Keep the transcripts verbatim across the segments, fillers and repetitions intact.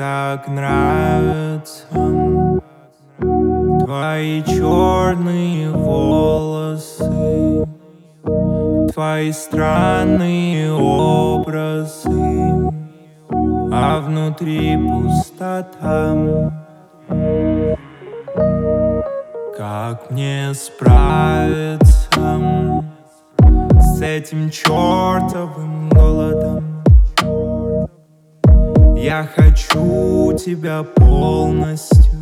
так нравятся твои черные волосы, твои странные образы, а внутри пустота. Как мне справиться с этим чертовым голодом? Я хочу тебя полностью,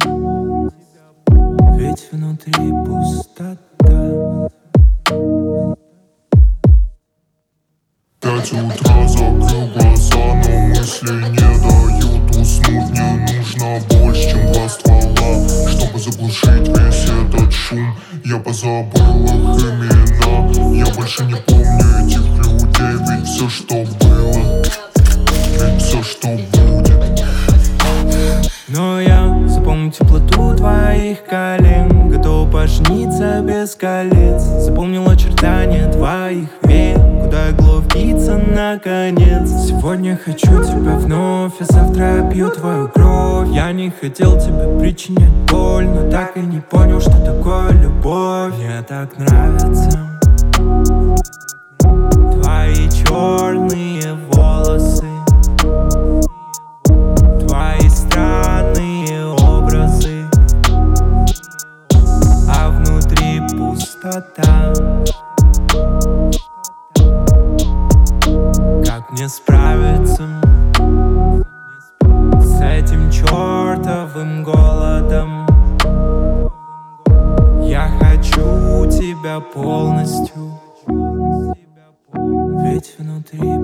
ведь внутри пустота. Пять утра, закрыл глаза, но мысли не дают уснуть. Мне нужно больше, чем два ствола, чтобы заглушить весь этот шум. Я позабыл их имена, я больше не помню этих людей. Ведь все, что было, ведь все, что будет. Но я запомню теплоту твоих колен, готов пожениться без колец. Запомнил очертания твоих век, куда иглу впиться наконец. Сегодня хочу тебя вновь, а завтра я пью твою кровь. Я не хотел тебе причинять боль, но так и не понял, что такое любовь. Мне так нравятся твои черные волосы, твои странные образы, а внутри пустота. Как мне справиться с этим чертовым голодом? Я хочу тебя полностью, ведь внутри